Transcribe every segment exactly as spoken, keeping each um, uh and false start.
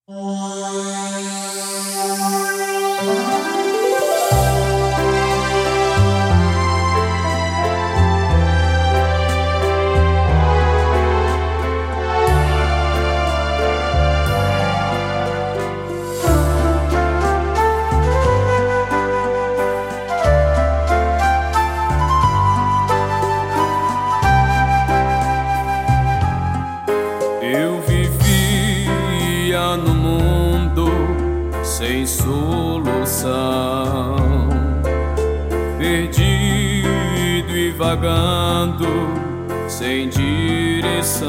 Eu vivia no mundo sem solução, perdido e vagando sem direção.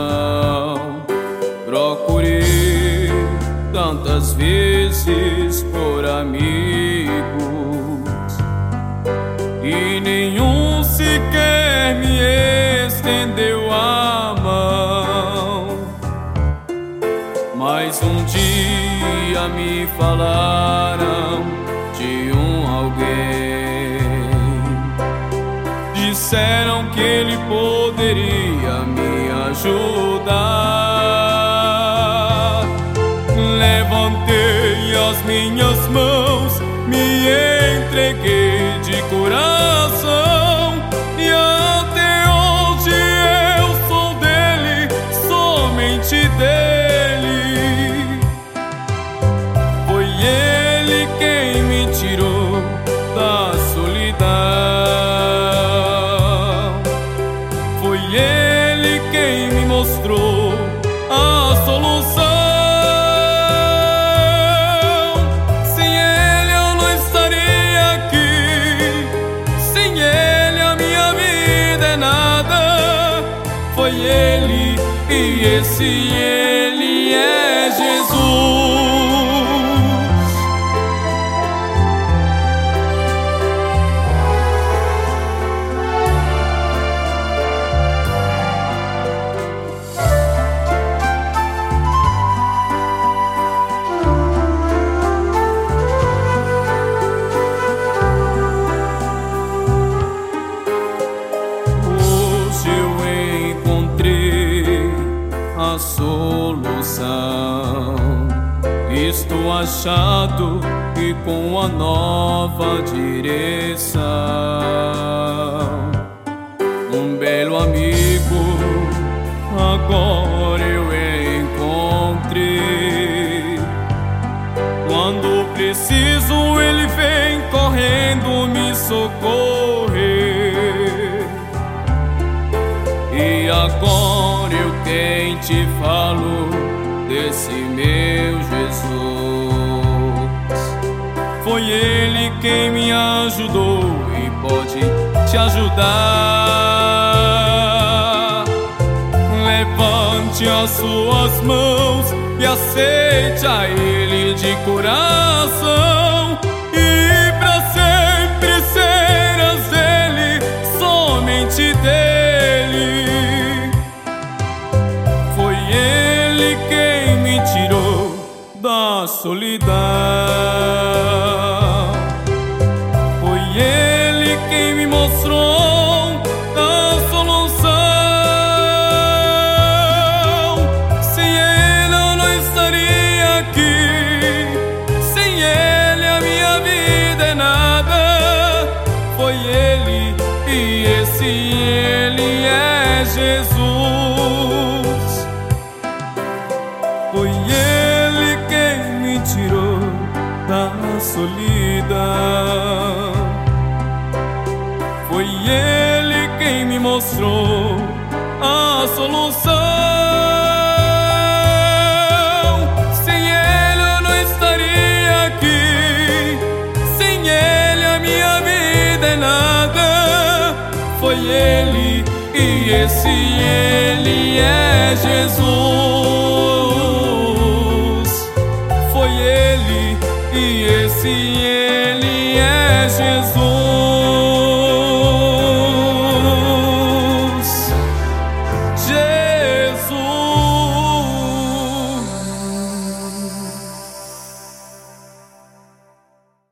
Procurei tantas vezes por amigos e nenhum sequer me estendeu a mão. Mas um dia me falaram de um alguém, disseram que ele poderia me ajudar. Levantei as minhas mãos, me entreguei de coração, e até hoje eu sou dele, somente dele. Foi ele quem me tirou da solidão, foi ele quem me mostrou a solução. Sem ele eu não estaria aqui, sem ele a minha vida é nada. Foi ele, e esse ele é Jesus. A solução, estou achado e com a nova direção. Um belo amigo agora eu encontrei. Quando preciso ele vem correndo me socorrer. E agora eu quem te falo desse meu Jesus. Foi ele quem me ajudou e pode te ajudar. Levante as suas mãos e aceite a ele de coração, e pra sempre serás dele, somente dele. Da solidão, foi ele quem me mostrou a solução. Sem ele eu não estaria aqui, sem ele a minha vida é nada. Foi ele, e esse ele é Jesus. Foi ele quem me tirou da solidão, foi ele quem me mostrou a solução. Sem ele eu não estaria aqui, sem ele a minha vida é nada. Foi ele, e esse ele é Jesus. Foi ele, e esse ele é Jesus.